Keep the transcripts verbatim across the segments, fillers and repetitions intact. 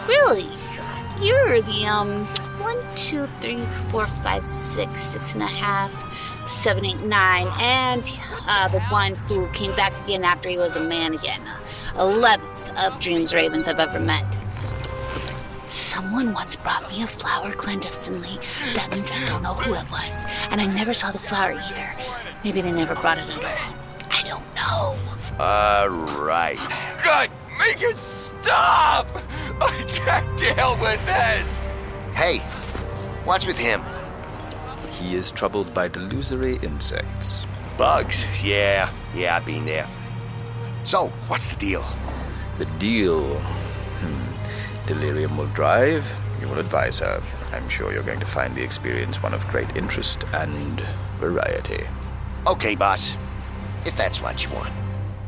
Really? You're the, um, one, two, three, four, five, six, six and a half, seven, eight, nine, and uh, the one who came back again after he was a man again. Eleventh of Dreams Ravens I've ever met. Someone once brought me a flower clandestinely. That means I don't know who it was. And I never saw the flower either. Maybe they never brought it at all. I don't know. All right. God, make it stop! I can't deal with this! Hey, what's with him? He is troubled by delusory insects. Bugs? Yeah, yeah, I've been there. So, what's the deal? The deal? Hmm. Delirium will drive. You will advise her. I'm sure you're going to find the experience one of great interest and variety. Okay, boss. If that's what you want.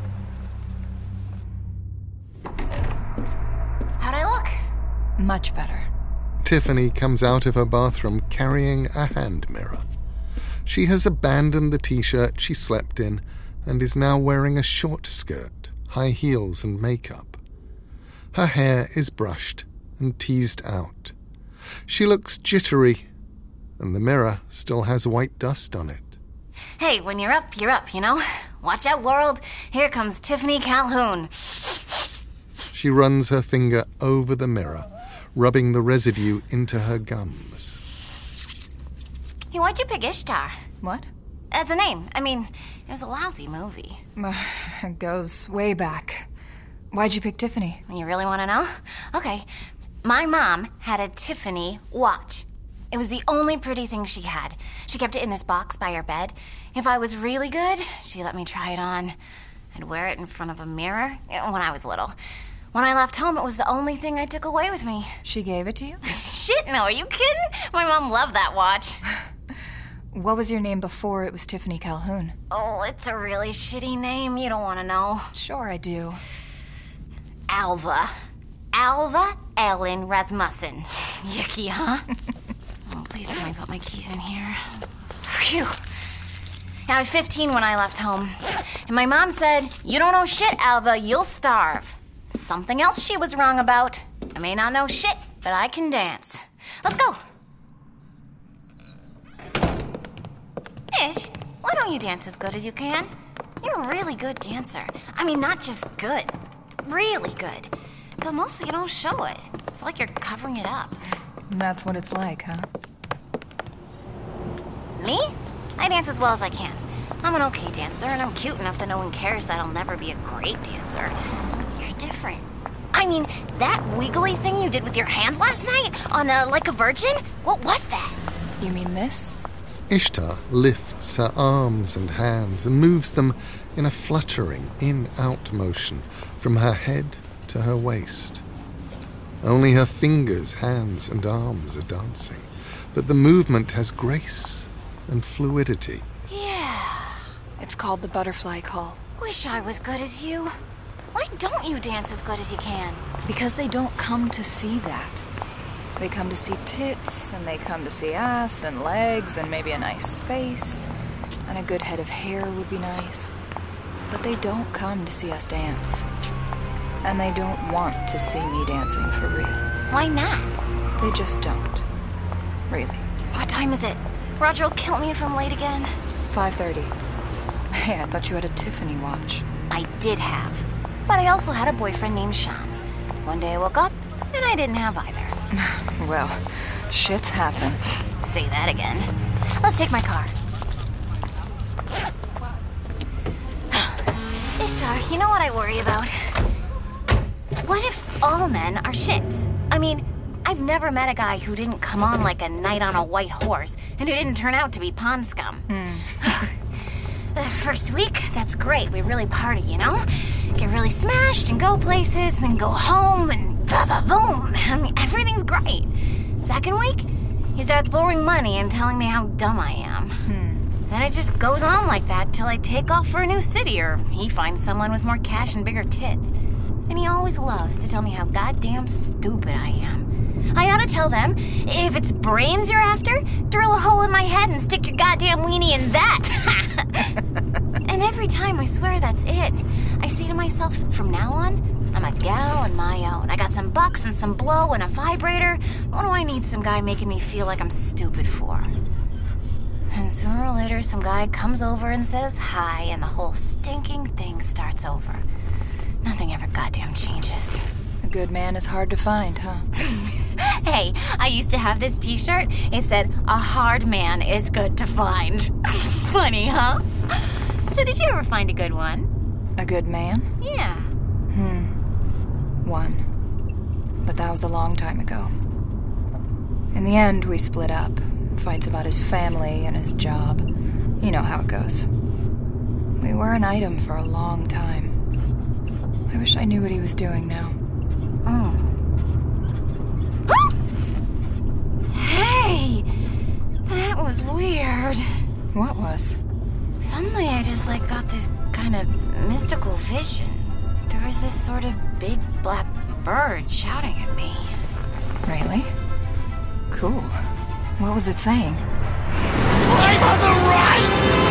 How'd I look? Much better. Tiffany comes out of her bathroom carrying a hand mirror. She has abandoned the t-shirt she slept in and is now wearing a short skirt, high heels and makeup. Her hair is brushed and teased out. She looks jittery, and the mirror still has white dust on it. Hey, when you're up, you're up, you know? Watch out, world. Here comes Tiffany Calhoun. She runs her finger over the mirror, rubbing the residue into her gums. Hey, why'd you pick Ishtar? What? That's a name. I mean, it was a lousy movie. It goes way back. Why'd you pick Tiffany? You really want to know? Okay. My mom had a Tiffany watch. It was the only pretty thing she had. She kept it in this box by her bed. If I was really good, she let me try it on. I'd wear it in front of a mirror when I was little. When I left home, it was the only thing I took away with me. She gave it to you? Shit, no, are you kidding? My mom loved that watch. What was your name before it was Tiffany Calhoun? Oh, it's a really shitty name. You don't want to know. Sure I do. Alva. Alva Ellen Rasmussen. Yucky, huh? Oh, please tell me I put my keys in here. Phew. I was fifteen when I left home. And my mom said, "You don't know shit, Alva. You'll starve." Something else she was wrong about. I may not know shit, but I can dance. Let's go. Ish, why don't you dance as good as you can? You're a really good dancer. I mean, not just good. Really good. But mostly you don't show it. It's like you're covering it up. That's what it's like, huh? Me? I dance as well as I can. I'm an okay dancer, and I'm cute enough that no one cares that I'll never be a great dancer. You're different. I mean, that wiggly thing you did with your hands last night on a, Like a Virgin? What was that? You mean this? Ishtar lifts her arms and hands and moves them in a fluttering in-out motion from her head to her waist. Only her fingers, hands, and arms are dancing, but the movement has grace and fluidity. Yeah. It's called the butterfly call. Wish I was good as you. Why don't you dance as good as you can? Because they don't come to see that. They come to see tits, and they come to see ass and legs, and maybe a nice face, and a good head of hair would be nice. But they don't come to see us dance. And they don't want to see me dancing for real. Why not? They just don't. Really. What time is it? Roger will kill me if I'm late again. five thirty. Hey, I thought you had a Tiffany watch. I did have. But I also had a boyfriend named Sean. One day I woke up, and I didn't have either. Well, shits happen. Say that again. Let's take my car. Ishtar, you know what I worry about? What if all men are shits? I mean, I've never met a guy who didn't come on like a knight on a white horse and who didn't turn out to be pond scum. Mm. The first week, that's great. We really party, you know? Get really smashed and go places, then go home and ba-ba-boom. I mean, everything's great. Second week, he starts borrowing money and telling me how dumb I am. Hmm. Then it just goes on like that till I take off for a new city or he finds someone with more cash and bigger tits. And he always loves to tell me how goddamn stupid I am. I ought to tell them, if it's brains you're after, drill a hole in my head and stick your goddamn weenie in that. And every time I swear that's it, I say to myself, from now on, I'm a gal on my own. I got some bucks and some blow and a vibrator. What do I need some guy making me feel like I'm stupid for? And sooner or later, some guy comes over and says hi, and the whole stinking thing starts over. Nothing ever goddamn changes. A good man is hard to find, huh? Hey, I used to have this t-shirt. It said, a hard man is good to find. Funny, huh? So did you ever find a good one? A good man? Yeah. Hmm. One. But that was a long time ago. In the end, we split up. Fights about his family and his job. You know how it goes. We were an item for a long time. I wish I knew what he was doing now. Oh. Hey! That was weird. What was? Suddenly I just, like, got this kind of mystical vision. There was this sort of big black bird shouting at me. Really? Cool. What was it saying? Drive on the right!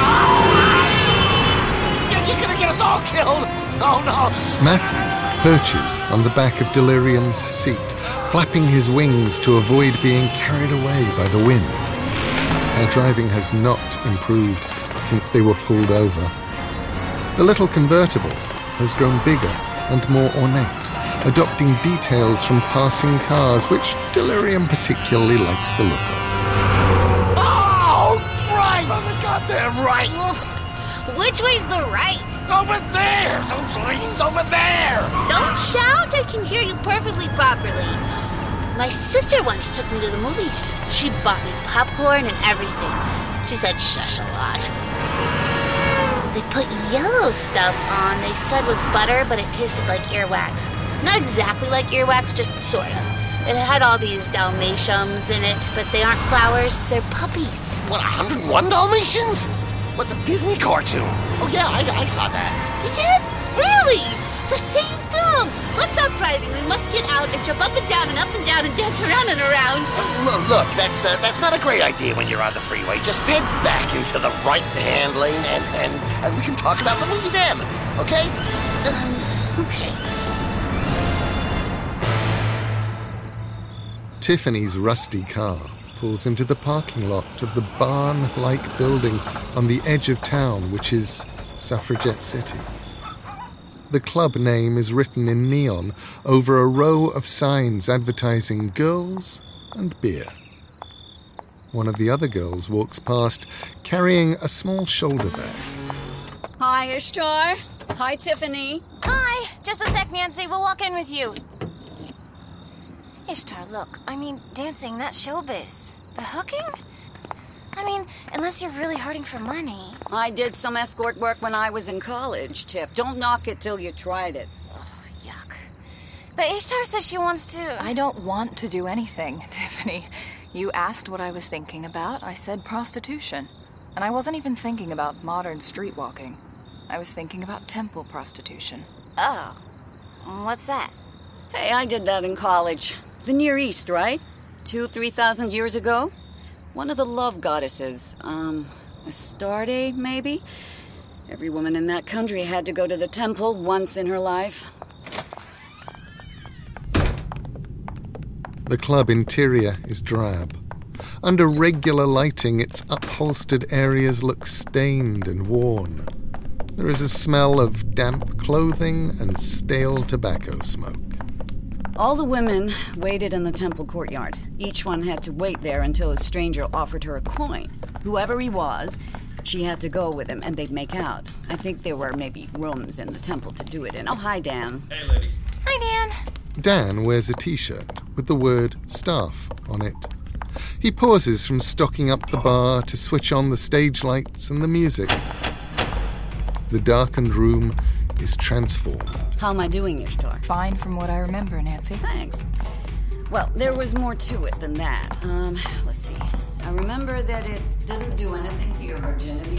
Oh! You're gonna get us all killed! Oh no! Matthew perches on the back of Delirium's seat, flapping his wings to avoid being carried away by the wind. Their driving has not improved since they were pulled over. The little convertible has grown bigger and more ornate, adopting details from passing cars, which Delirium particularly likes the look of. Oh! Drive on the goddamn right! Which way's the right? Over there! Those lanes over there! Don't shout, I can hear you perfectly properly. My sister once took me to the movies. She bought me popcorn and everything. She said shush a lot. They put yellow stuff on, they said was butter, but it tasted like earwax. Not exactly like earwax, just sort of. It had all these Dalmatians in it, but they aren't flowers, they're puppies. What, one hundred one Dalmatians? What, the Disney cartoon? Oh yeah, I, I saw that. You did? Really? The same film! Let's stop driving. We must get out and jump up and down and up and down and dance around and around. Uh, look, look, that's uh, that's not a great idea when you're on the freeway. Just head back into the right-hand lane and, and, and we can talk about the movie then, okay? Um, okay. Tiffany's rusty car pulls into the parking lot of the barn-like building on the edge of town, which is Suffragette City. The club name is written in neon over a row of signs advertising girls and beer. One of the other girls walks past, carrying a small shoulder bag. Hi, Ishtar. Hi, Tiffany. Hi! Just a sec, Nancy. We'll walk in with you. Ishtar, look. I mean, dancing, that's showbiz. But hooking? I mean, unless you're really hurting for money. I did some escort work when I was in college, Tiff. Don't knock it till you tried it. Ugh, yuck. But Ishtar says she wants to... I don't want to do anything, Tiffany. You asked what I was thinking about. I said prostitution. And I wasn't even thinking about modern street walking. I was thinking about temple prostitution. Oh. What's that? Hey, I did that in college. The Near East, right? Two, three thousand years ago? One of the love goddesses, um, Astarte, maybe? Every woman in that country had to go to the temple once in her life. The club interior is drab. Under regular lighting, its upholstered areas look stained and worn. There is a smell of damp clothing and stale tobacco smoke. All the women waited in the temple courtyard. Each one had to wait there until a stranger offered her a coin. Whoever he was, she had to go with him, and they'd make out. I think there were maybe rooms in the temple to do it in. Oh, hi, Dan. Hey, ladies. Hi, Dan. Dan wears a t-shirt with the word staff on it. He pauses from stocking up the bar to switch on the stage lights and the music. The darkened room is transformed. How am I doing, Ishtar? Fine from what I remember, Nancy. Thanks. Well, there was more to it than that. Um, let's see. I remember that it didn't do anything to your virginity.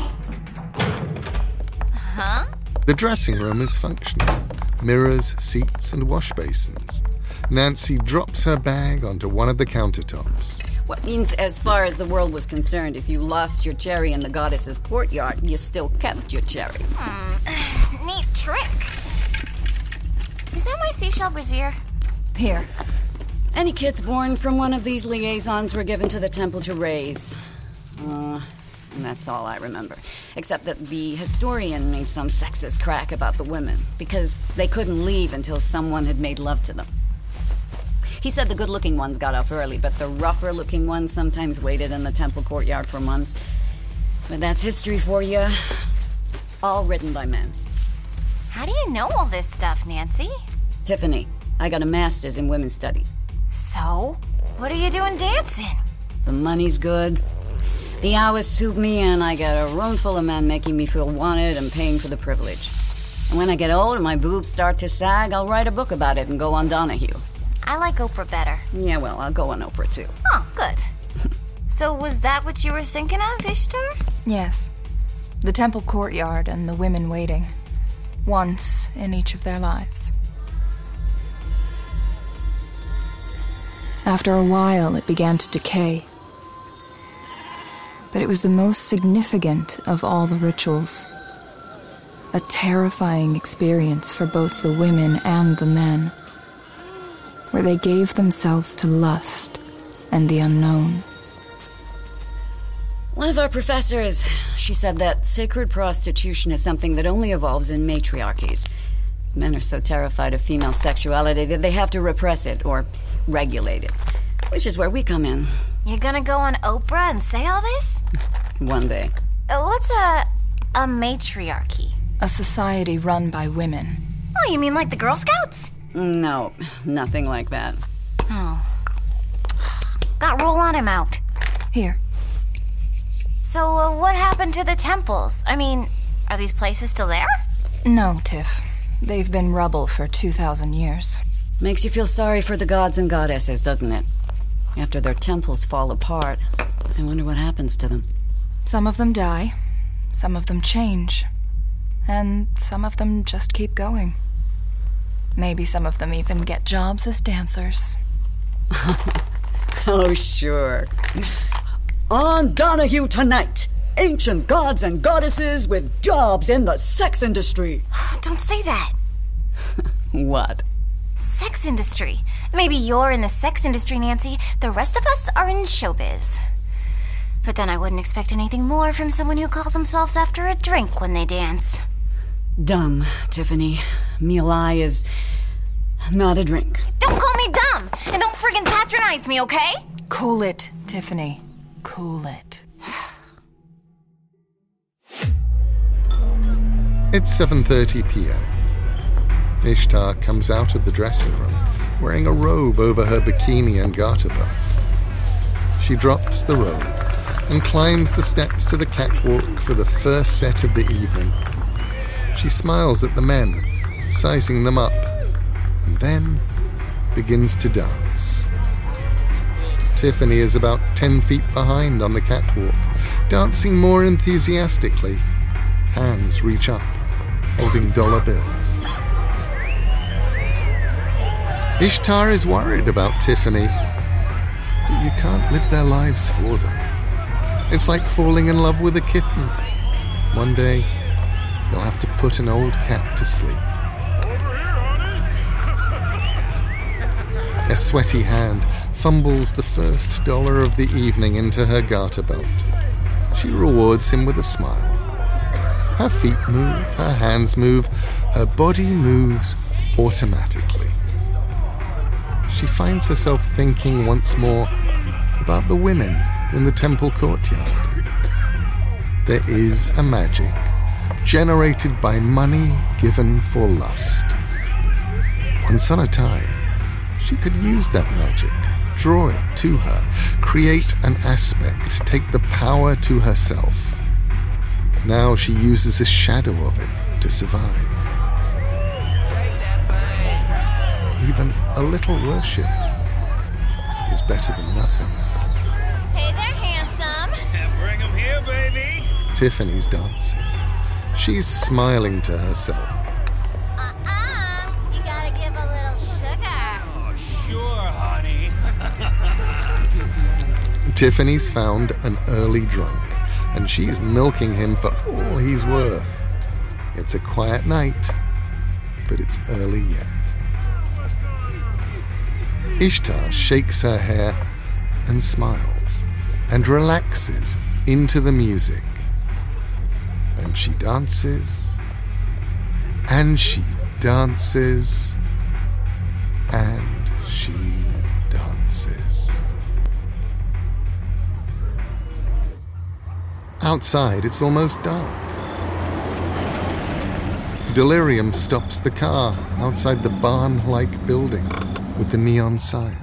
Huh? The dressing room is functional. Mirrors, seats, and wash basins. Nancy drops her bag onto one of the countertops. What means, as far as the world was concerned, if you lost your cherry in the goddess's courtyard, you still kept your cherry. Hmm. Neat trick. You Is that my seashell brazier? Here. Any kids born from one of these liaisons were given to the temple to raise. Uh, and that's all I remember. Except that the historian made some sexist crack about the women, because they couldn't leave until someone had made love to them. He said the good-looking ones got up early, but the rougher-looking ones sometimes waited in the temple courtyard for months. But that's history for you. All written by men. How do you know all this stuff, Nancy? Tiffany, I got a master's in women's studies. So? What are you doing dancing? The money's good. The hours suit me, and I get a room full of men making me feel wanted and paying for the privilege. And when I get old and my boobs start to sag, I'll write a book about it and go on Donahue. I like Oprah better. Yeah, well, I'll go on Oprah, too. Oh, good. So was that what you were thinking of, Ishtar? Yes. The temple courtyard and the women waiting. Once in each of their lives. After a while, it began to decay. But it was the most significant of all the rituals. A terrifying experience for both the women and the men, where they gave themselves to lust and the unknown. One of our professors, she said that sacred prostitution is something that only evolves in matriarchies. Men are so terrified of female sexuality that they have to repress it or regulate it, which is where we come in. You're gonna go on Oprah and say all this? One day. Uh, what's a... a matriarchy? A society run by women. Oh, you mean like the Girl Scouts? No, nothing like that. Oh. Got roll on him out. Here. So, uh, what happened to the temples? I mean, are these places still there? No, Tiff. They've been rubble for two thousand years. Makes you feel sorry for the gods and goddesses, doesn't it? After their temples fall apart, I wonder what happens to them. Some of them die, some of them change, and some of them just keep going. Maybe some of them even get jobs as dancers. Oh, sure. On Donahue tonight, ancient gods and goddesses with jobs in the sex industry. Don't say that. What? Sex industry. Maybe you're in the sex industry, Nancy. The rest of us are in showbiz. But then I wouldn't expect anything more from someone who calls themselves after a drink when they dance. Dumb, Tiffany. Me lie is not a drink. Don't call me dumb! And don't friggin' patronize me, okay? Cool it, Tiffany. Cool it. It's seven thirty p.m. Ishtar comes out of the dressing room wearing a robe over her bikini and garter belt. She drops the robe and climbs the steps to the catwalk for the first set of the evening. She smiles at the men, sizing them up, and then begins to dance. Tiffany is about ten feet behind on the catwalk, dancing more enthusiastically. Hands reach up, holding dollar bills. Ishtar is worried about Tiffany, but you can't live their lives for them. It's like falling in love with a kitten. One day, you'll have to put an old cat to sleep. A sweaty hand fumbles the first dollar of the evening into her garter belt. She rewards him with a smile. Her feet move, her hands move, her body moves automatically. She finds herself thinking once more about the women in the temple courtyard. There is a magic generated by money given for lust. Once on a time, she could use that magic, draw it to her, create an aspect, take the power to herself. Now she uses a shadow of it to survive. Even a little worship is better than nothing. Hey there, handsome. Bring him here, baby. Tiffany's dancing. She's smiling to herself. Uh-uh. You gotta give a little sugar. Oh, sure, honey. Tiffany's found an early drunk, and she's milking him for all he's worth. It's a quiet night, but it's early yet. Ishtar shakes her hair and smiles and relaxes into the music. And she dances, and she dances, and she dances. Outside, it's almost dark. Delirium stops the car outside the barn-like building with the neon sign.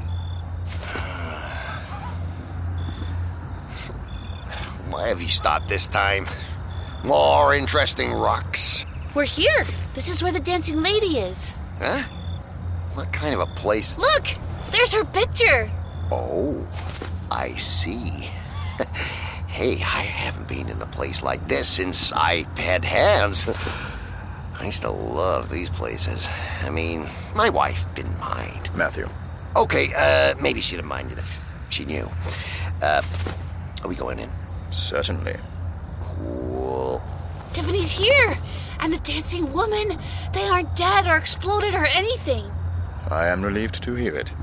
Why have you stopped this time? More interesting rocks. We're here. This is where the dancing lady is. Huh? What kind of a place? Look! There's her picture. Oh, I see. Hey, I haven't been in a place like this since I had hands. I used to love these places. I mean, my wife didn't mind. Matthew. Okay, uh, maybe she'd have minded if she knew. Uh, are we going in? Certainly. Cool. Tiffany's here. And the dancing woman. They aren't dead or exploded or anything. I am relieved to hear it.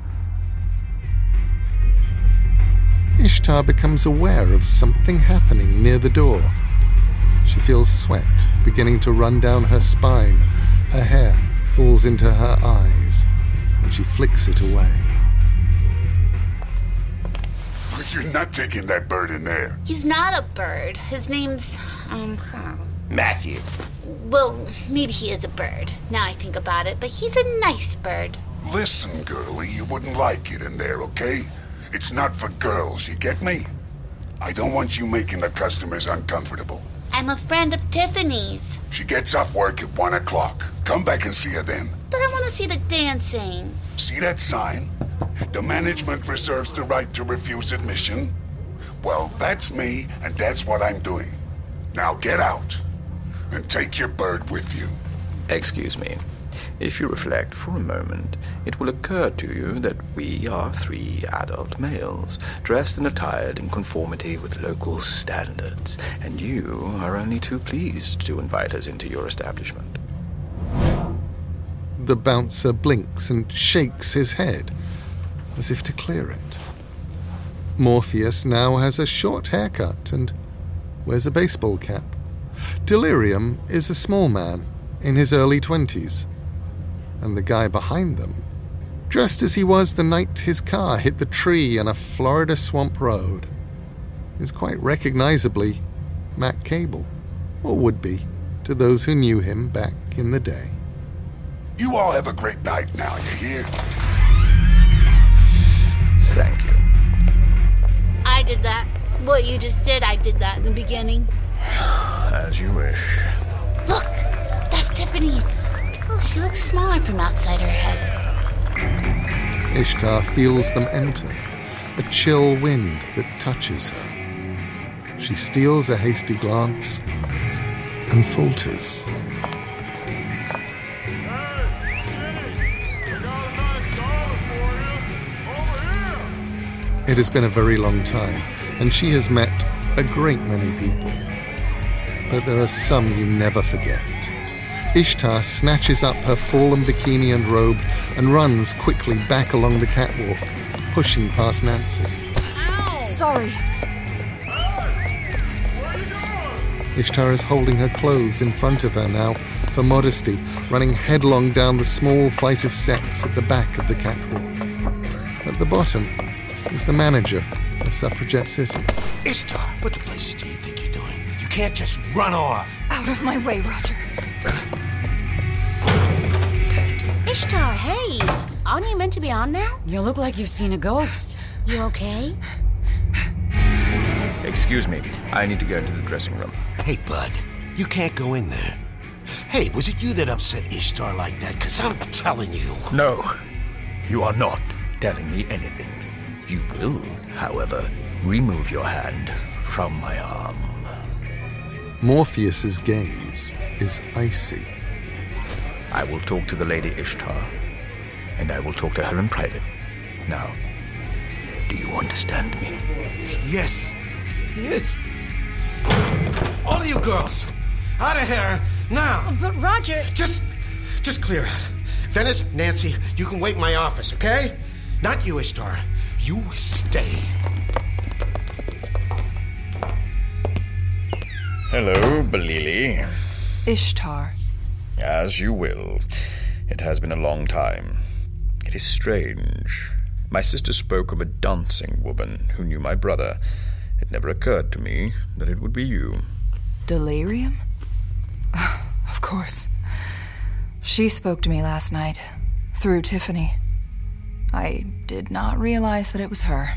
Ishtar becomes aware of something happening near the door. She feels sweat beginning to run down her spine. Her hair falls into her eyes, and she flicks it away. You're not taking that bird in there. He's not a bird. His name's, um, huh. Matthew. Well, maybe he is a bird, now I think about it, but he's a nice bird. Listen, girlie, you wouldn't like it in there, okay? It's not for girls, you get me? I don't want you making the customers uncomfortable. I'm a friend of Tiffany's. She gets off work at one o'clock. Come back and see her then. But I want to see the dancing. See that sign? The management reserves the right to refuse admission. Well, that's me, and that's what I'm doing. Now get out, and take your bird with you. Excuse me. If you reflect for a moment, it will occur to you that we are three adult males, dressed and attired in conformity with local standards, and you are only too pleased to invite us into your establishment. The bouncer blinks and shakes his head, as if to clear it. Morpheus now has a short haircut and wears a baseball cap. Delirium is a small man in his early twenties. And the guy behind them, dressed as he was the night his car hit the tree on a Florida swamp road, is quite recognizably Matt Cable, or would be to those who knew him back in the day. You all have a great night now, you hear? Thank you. I did that. What you just did, I did that in the beginning. As you wish. Look, that's Tiffany. Oh, she looks smaller from outside her head. Ishtar feels them enter, a chill wind that touches her. She steals a hasty glance and falters. It has been a very long time, and she has met a great many people. But there are some you never forget. Ishtar snatches up her fallen bikini and robe and runs quickly back along the catwalk, pushing past Nancy. Ow. Sorry. Ishtar is holding her clothes in front of her now for modesty, running headlong down the small flight of steps at the back of the catwalk. At the bottom is the manager of Suffragette City. Ishtar, what the blazes do you think you're doing? You can't just run off. Out of my way, Roger. Ishtar, hey! Aren't you meant to be on now? You look like you've seen a ghost. You okay? Excuse me, I need to go into the dressing room. Hey, bud, you can't go in there. Hey, was it you that upset Ishtar like that? Because I'm telling you. No, you are not telling me anything. You will, however, remove your hand from my arm. Morpheus's gaze is icy. I will talk to the Lady Ishtar, and I will talk to her in private. Now, do you understand me? Yes. Yes. All of you girls, out of here, now. But Roger... Just, just clear out. Venice, Nancy, you can wait in my office, okay? Not you, Ishtar. You stay. Hello, Balili. Ishtar. As you will. It has been a long time. It is strange. My sister spoke of a dancing woman who knew my brother. It never occurred to me that it would be you. Delirium? Of course. She spoke to me last night, through Tiffany. I did not realize that it was her.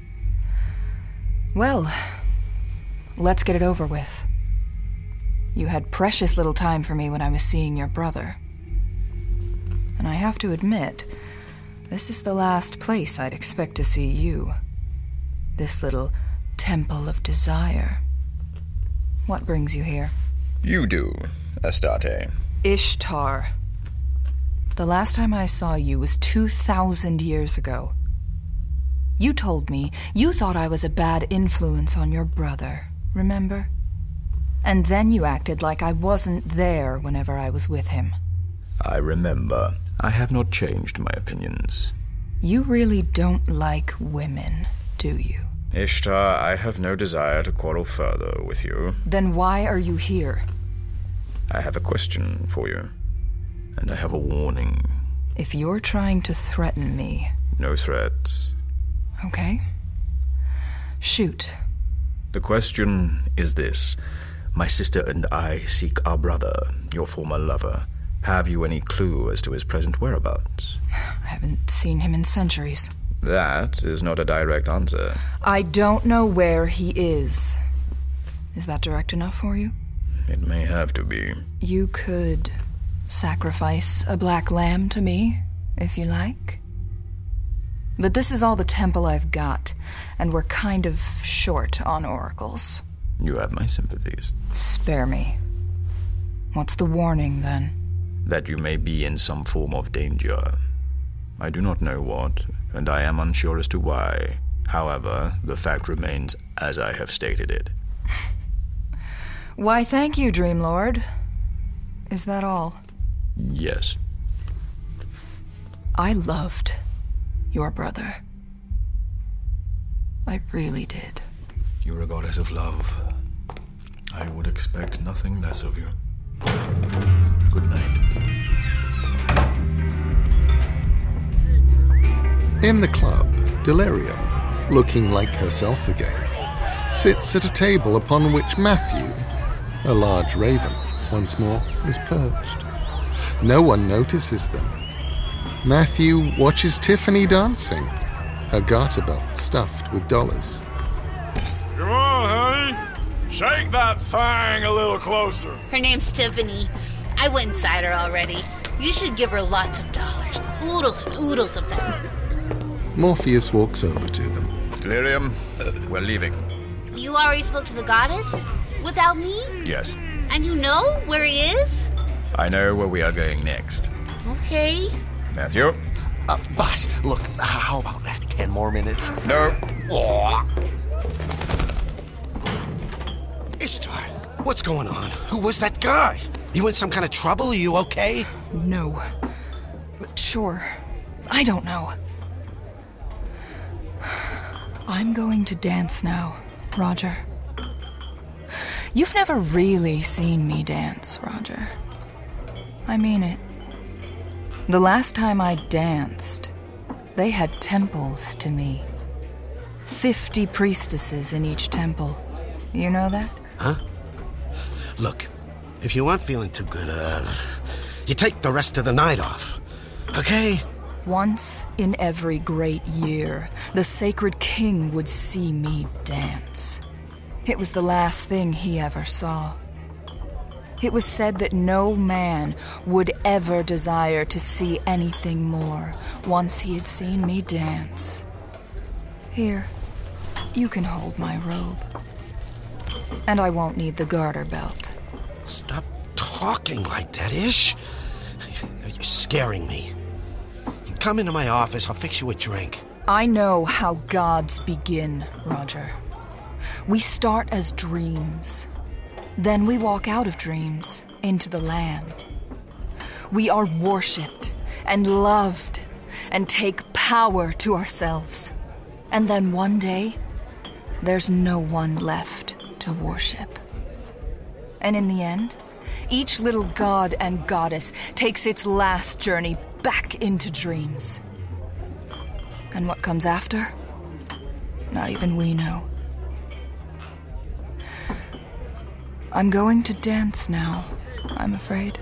Well, let's get it over with. You had precious little time for me when I was seeing your brother. And I have to admit, this is the last place I'd expect to see you. This little temple of desire. What brings you here? You do, Astarte. Ishtar. The last time I saw you was two thousand years ago. You told me you thought I was a bad influence on your brother, remember? And then you acted like I wasn't there whenever I was with him. I remember. I have not changed my opinions. You really don't like women, do you? Ishtar, I have no desire to quarrel further with you. Then why are you here? I have a question for you. And I have a warning. If you're trying to threaten me... No threats. Okay. Shoot. The question is this. My sister and I seek our brother, your former lover. Have you any clue as to his present whereabouts? I haven't seen him in centuries. That is not a direct answer. I don't know where he is. Is that direct enough for you? It may have to be. You could sacrifice a black lamb to me, if you like. But this is all the temple I've got, and we're kind of short on oracles. You have my sympathies. Spare me. What's the warning, then? That you may be in some form of danger. I do not know what, and I am unsure as to why. However, the fact remains as I have stated it. Why, thank you, Dreamlord. Is that all? Yes. I loved your brother. I really did. You are a goddess of love. I would expect nothing less of you. Good night. In the club, Delirium, looking like herself again, sits at a table upon which Matthew, a large raven, once more is perched. No one notices them. Matthew watches Tiffany dancing, her garter belt stuffed with dollars. Come on, honey. Shake that thing a little closer. Her name's Tiffany. I went inside her already. You should give her lots of dollars. Oodles and oodles of them. Morpheus walks over to them. Delirium, we're leaving. You already spoke to the goddess? Without me? Yes. And you know where he is? I know where we are going next. Okay. Matthew? Uh, boss, look, how about that? Ten more minutes? No. Oh. Ishtar, what's going on? Who was that guy? You in some kind of trouble? Are you okay? No. But sure. I don't know. I'm going to dance now, Roger. You've never really seen me dance, Roger. I mean it. The last time I danced, they had temples to me. Fifty priestesses in each temple. You know that? Huh? Look, if you aren't feeling too good, uh, you take the rest of the night off, okay? Once in every great year, the sacred king would see me dance. It was the last thing he ever saw. It was said that no man would ever desire to see anything more once he had seen me dance. Here, you can hold my robe. And I won't need the garter belt. Stop talking like that, Ish. You're scaring me. Come into my office, I'll fix you a drink. I know how gods begin, Roger. We start as dreams. Then we walk out of dreams into the land. We are worshipped and loved and take power to ourselves. And then one day, there's no one left to worship. And in the end, each little god and goddess takes its last journey back into dreams. And what comes after? Not even we know. I'm going to dance now, I'm afraid.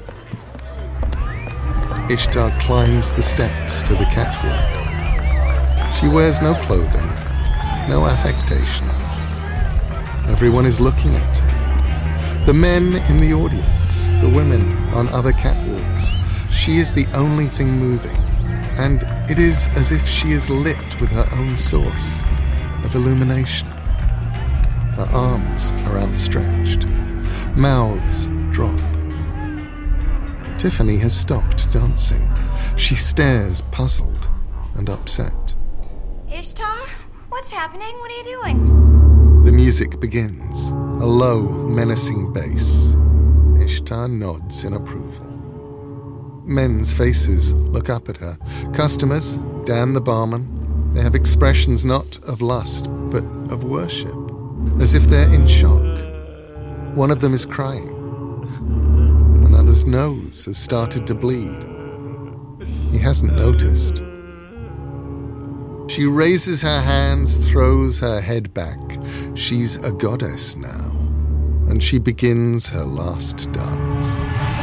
Ishtar climbs the steps to the catwalk. She wears no clothing, no affectation. Everyone is looking at her. The men in the audience, the women on other catwalks. She is the only thing moving, and it is as if she is lit with her own source of illumination. Her arms are outstretched. Mouths drop. Tiffany has stopped dancing. She stares, puzzled and upset. Ishtar? What's happening? What are you doing? The music begins, a low, menacing bass. Ishtar nods in approval. Men's faces look up at her. Customers, Dan the barman, they have expressions not of lust, but of worship, as if they're in shock. One of them is crying. Another's nose has started to bleed. He hasn't noticed. She raises her hands, throws her head back. She's a goddess now, and she begins her last dance.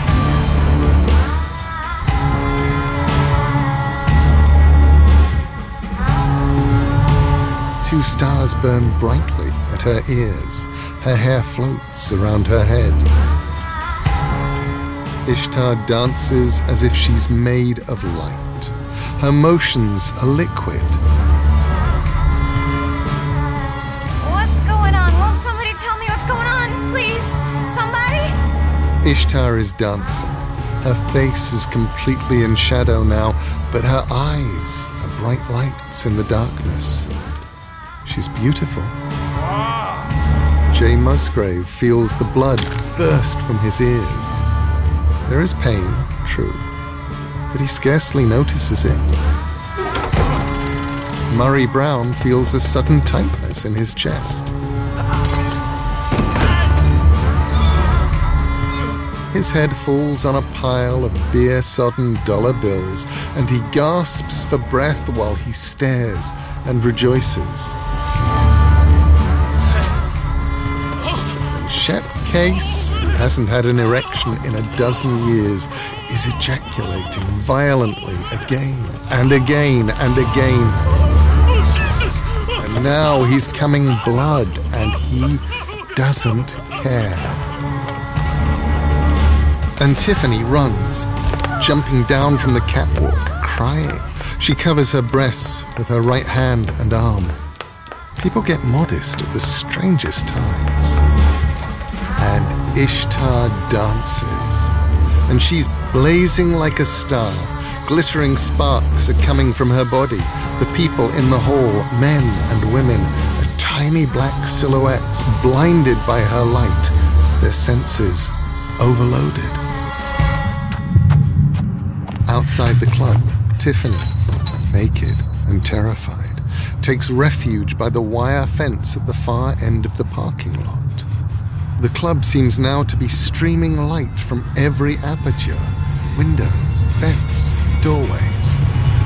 Two stars burn brightly at her ears. Her hair floats around her head. Ishtar dances as if she's made of light. Her motions are liquid. What's going on? Won't somebody tell me what's going on? Please? Somebody? Ishtar is dancing. Her face is completely in shadow now, but her eyes are bright lights in the darkness. She's beautiful. Jay Musgrave feels the blood burst from his ears. There is pain, true, but he scarcely notices it. Murray Brown feels a sudden tightness in his chest. His head falls on a pile of beer-sodden dollar bills, and he gasps for breath while he stares and rejoices. Shep Case, who hasn't had an erection in a dozen years, is ejaculating violently again and again and again. And now he's coming blood, and he doesn't care. And Tiffany runs, jumping down from the catwalk, crying. She covers her breasts with her right hand and arm. People get modest at the strangest times. And Ishtar dances, and she's blazing like a star. Glittering sparks are coming from her body. The people in the hall, men and women, are tiny black silhouettes blinded by her light, their senses overloaded. Outside the club, Tiffany, naked and terrified, takes refuge by the wire fence at the far end of the parking lot. The club seems now to be streaming light from every aperture, windows, vents, doorways.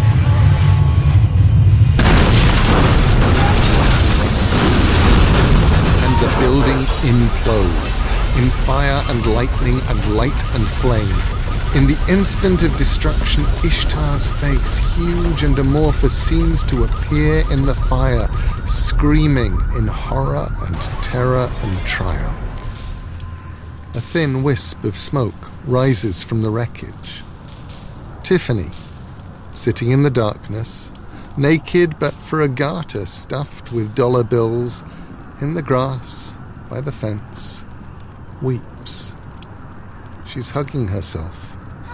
And the building implodes, in fire and lightning and light and flame. In the instant of destruction, Ishtar's face, huge and amorphous, seems to appear in the fire, screaming in horror and terror and triumph. A thin wisp of smoke rises from the wreckage. Tiffany, sitting in the darkness, naked but for a garter stuffed with dollar bills, in the grass by the fence, weeps. She's hugging herself.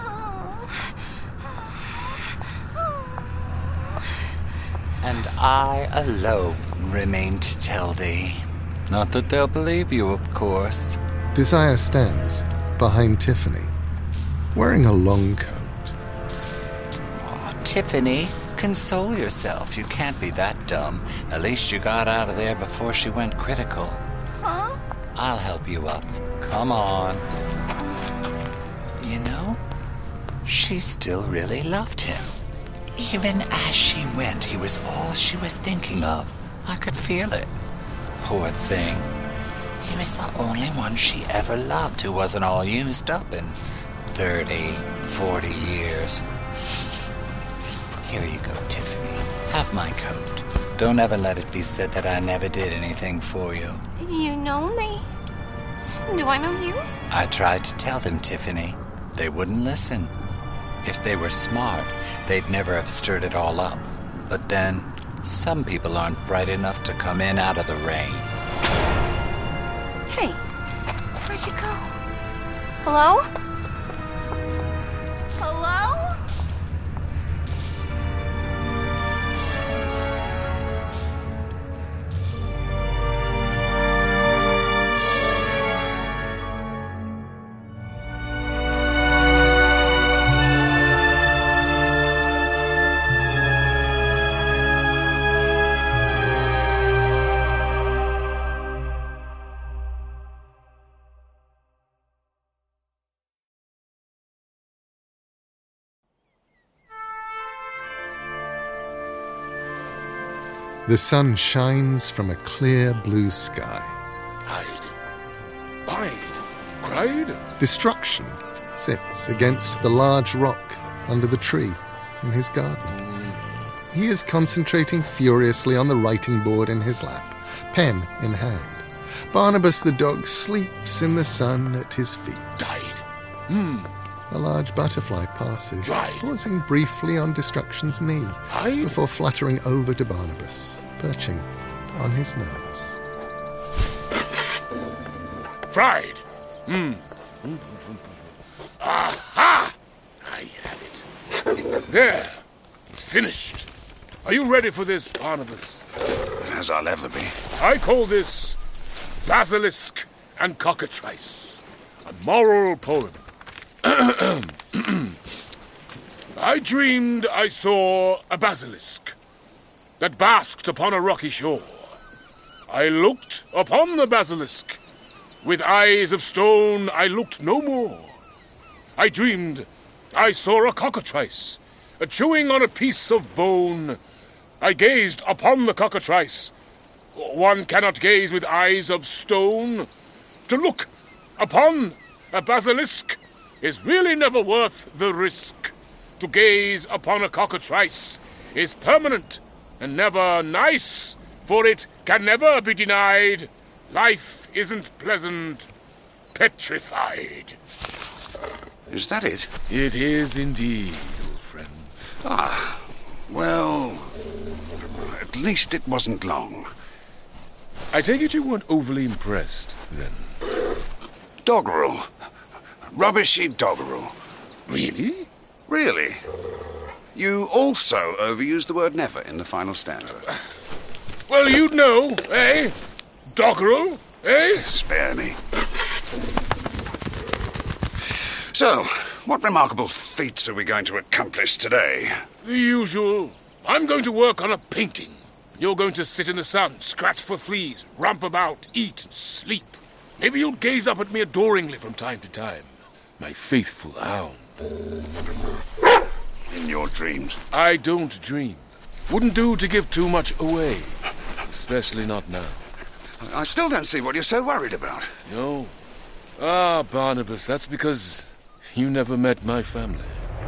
And I alone remain to tell thee. Not that they'll believe you, of course. Desire stands behind Tiffany, wearing a long coat. Oh, Tiffany, Console yourself. You can't be that dumb. At least you got out of there before she went critical. Huh? I'll help you up. Come on. You know, she still really loved him. Even as she went, he was all she was thinking of. I could feel it. Poor thing. He was the only one she ever loved who wasn't all used up in thirty, forty years. Here you go, Tiffany. Have my coat. Don't ever let it be said that I never did anything for you. You know me? Do I know you? I tried to tell them, Tiffany. They wouldn't listen. If they were smart, they'd never have stirred it all up. But then, some people aren't bright enough to come in out of the rain. Hey, where'd you go? Hello? Hello? The sun shines from a clear blue sky. Hide. Bide. Cried. Destruction sits against the large rock under the tree in his garden. He is concentrating furiously on the writing board in his lap, pen in hand. Barnabas the dog sleeps in the sun at his feet. Died. Hmm. A large butterfly passes, Dried. pausing briefly on Destruction's knee Hide. before fluttering over to Barnabas, perching on his nose. Fried. Hmm. Aha! I have it. There. It's finished. Are you ready for this, Barnabas? As I'll ever be. I call this Basilisk and Cockatrice, a moral poem. I dreamed I saw a basilisk that basked upon a rocky shore. I looked upon the basilisk. With eyes of stone I looked no more. I dreamed I saw a cockatrice, a chewing on a piece of bone. I gazed upon the cockatrice. One cannot gaze with eyes of stone. To look upon a basilisk is really never worth the risk. To gaze upon a cockatrice is permanent and never nice, for it can never be denied. Life isn't pleasant, petrified. Is that it? It is indeed, old friend. Ah, well, at least it wasn't long. I take it you weren't overly impressed, then. Doggerel. Rubbishy doggerel. Really? Really? You also overused the word never in the final stanza. Well, you'd know, eh? Doggerel, eh? Spare me. So, what remarkable feats are we going to accomplish today? The usual. I'm going to work on a painting. You're going to sit in the sun, scratch for fleas, romp about, eat, and sleep. Maybe you'll gaze up at me adoringly from time to time. My faithful hound. In your dreams? I don't dream. Wouldn't do to give too much away. Especially not now. I still don't see what you're so worried about. No. Ah, Barnabas, that's because you never met my family.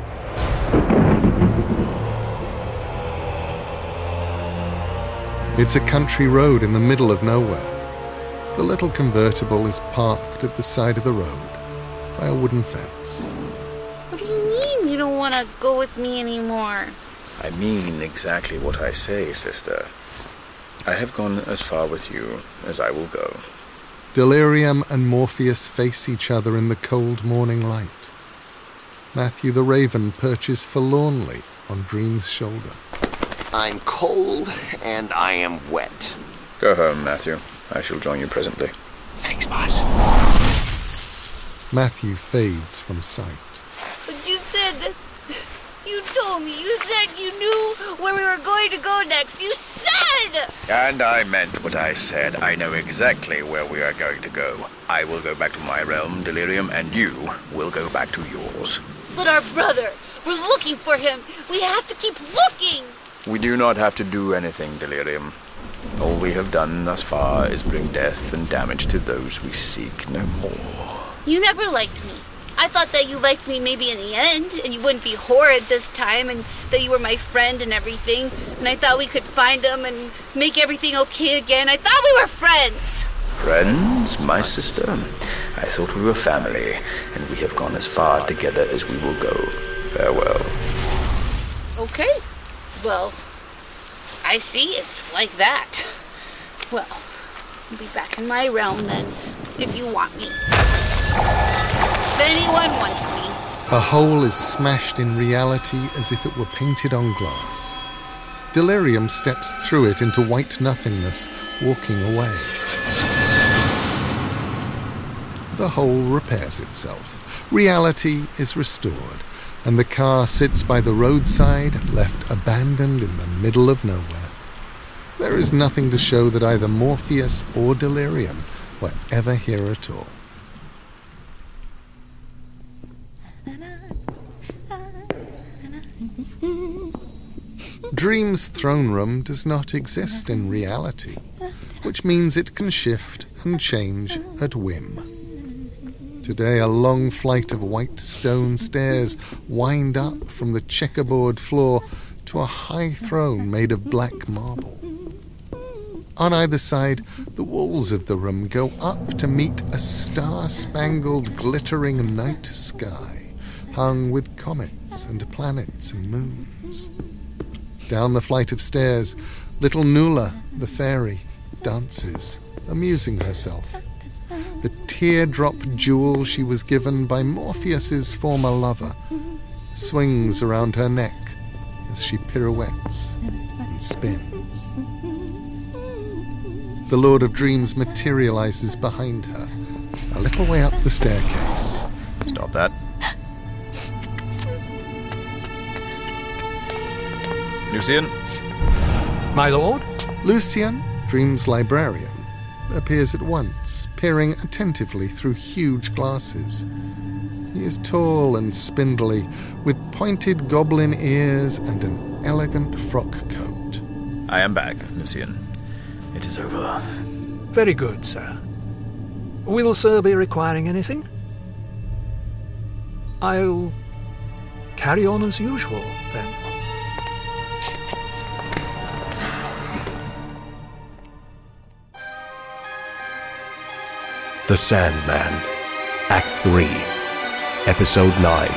It's a country road in the middle of nowhere. The little convertible is parked at the side of the road by a wooden fence. What do you mean you don't want to go with me anymore? I mean exactly what I say, sister. I have gone as far with you as I will go. Delirium and Morpheus face each other in the cold morning light. Matthew the Raven perches forlornly on Dream's shoulder. I'm cold and I am wet. Go home, Matthew. I shall join you presently. Thanks, boss. Matthew fades from sight. But you said... You told me. You said you knew where we were going to go next. You said! And I meant what I said. I know exactly where we are going to go. I will go back to my realm, Delirium, and you will go back to yours. But our brother, we're looking for him. We have to keep looking. We do not have to do anything, Delirium. All we have done thus far is bring death and damage to those we seek no more. You never liked me. I thought that you liked me maybe in the end, and you wouldn't be horrid this time, and that you were my friend and everything, and I thought we could find him and make everything okay again. I thought we were friends. Friends, my sister? I thought we were family, and we have gone as far together as we will go. Farewell. Okay. Well, I see it's like that. Well, I'll be back in my realm then, if you want me. If anyone wants me. A hole is smashed in reality as if it were painted on glass. Delirium steps through it into white nothingness, walking away. The hole repairs itself. Reality is restored, and the car sits by the roadside, left abandoned in the middle of nowhere. There is nothing to show that either Morpheus or Delirium were ever here at all. Dream's throne room does not exist in reality, which means it can shift and change at whim. Today, a long flight of white stone stairs wind up from the checkerboard floor to a high throne made of black marble. On either side, the walls of the room go up to meet a star-spangled, glittering night sky, hung with comets and planets and moons. Down the flight of stairs, little Nula, the fairy, dances, amusing herself. The teardrop jewel she was given by Morpheus's former lover swings around her neck as she pirouettes and spins. The Lord of Dreams materializes behind her, a little way up the staircase. Stop that. Lucian? My lord? Lucian, Dream's librarian, appears at once, peering attentively through huge glasses. He is tall and spindly, with pointed goblin ears and an elegant frock coat. I am back, Lucian. It is over. Very good, sir. Will sir be requiring anything? I'll carry on as usual, then. The Sandman, Act three, Episode nine.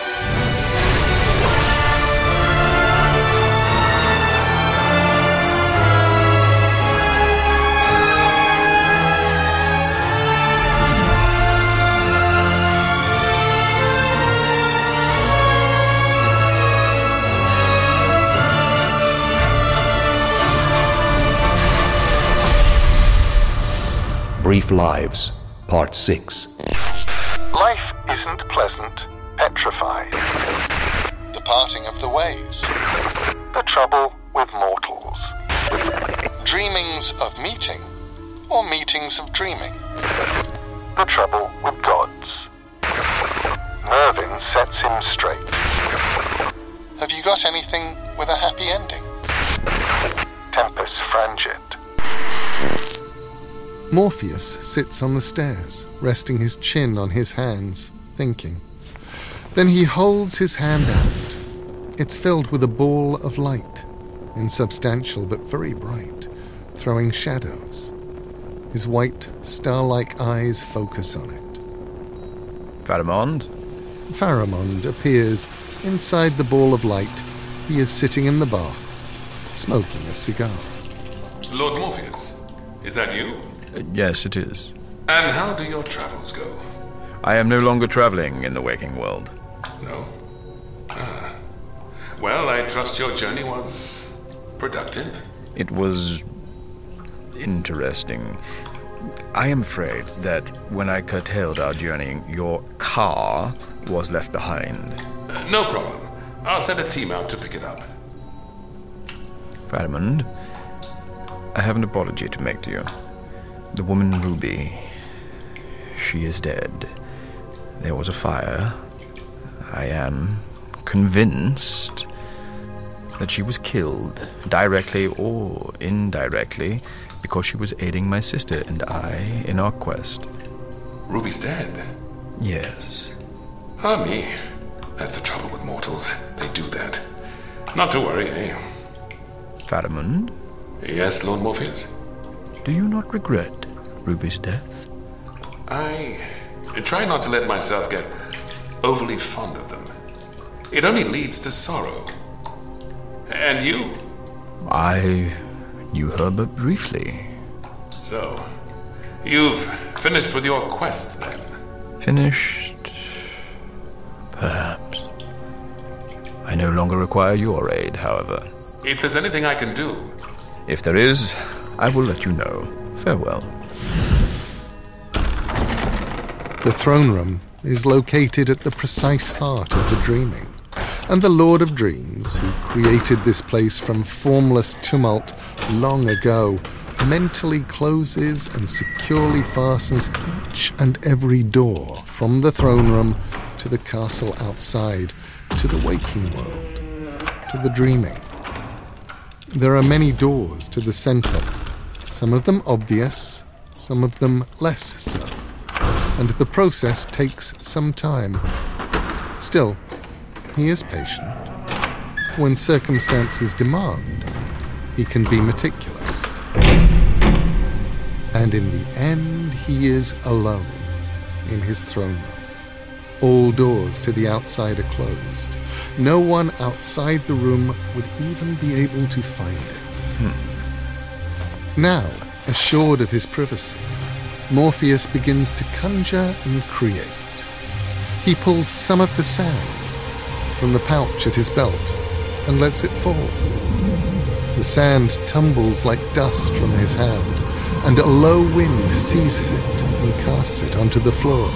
Brief Lives, Part six. Life isn't pleasant, petrified. The parting of the ways. The trouble with mortals. Dreamings of meeting, or meetings of dreaming. The trouble with gods. Mervyn sets him straight. Have you got anything with a happy ending? Tempus frangit. Morpheus sits on the stairs, resting his chin on his hands, thinking. Then he holds his hand out. It's filled with a ball of light, insubstantial but very bright, throwing shadows. His white, star-like eyes focus on it. Pharamond? Pharamond appears inside the ball of light. He is sitting in the bath, smoking a cigar. Lord Morpheus, is that you? Uh, yes, it is. And how do your travels go? I am no longer traveling in the waking world. No? Ah. Well, I trust your journey was productive. It was interesting. I am afraid that when I curtailed our journey, your car was left behind. Uh, no problem. I'll send a team out to pick it up. Faramund, I have an apology to make to you. The woman Ruby, she is dead. There was a fire. I am convinced that she was killed, directly or indirectly, because she was aiding my sister and I in our quest. Ruby's dead? Yes. Ah, me. That's the trouble with mortals. They do that. Not to worry, eh? Faramund? Yes, Lord Morpheus? Do you not regret Ruby's death? I try not to let myself get overly fond of them. It only leads to sorrow. And you? I knew her but briefly. So, you've finished with your quest, then? Finished? Perhaps. I no longer require your aid, however. If there's anything I can do... If there is, I will let you know. Farewell. The throne room is located at the precise heart of the dreaming, and the Lord of Dreams, who created this place from formless tumult long ago, mentally closes and securely fastens each and every door from the throne room to the castle outside, to the waking world, to the dreaming. There are many doors to the center, some of them obvious, some of them less so, and the process takes some time. Still, he is patient. When circumstances demand, he can be meticulous. And in the end, he is alone in his throne room. All doors to the outside are closed. No one outside the room would even be able to find it. Hmm. Now, assured of his privacy, Morpheus begins to conjure and create. He pulls some of the sand from the pouch at his belt and lets it fall. The sand tumbles like dust from his hand, and a low wind seizes it and casts it onto the floor.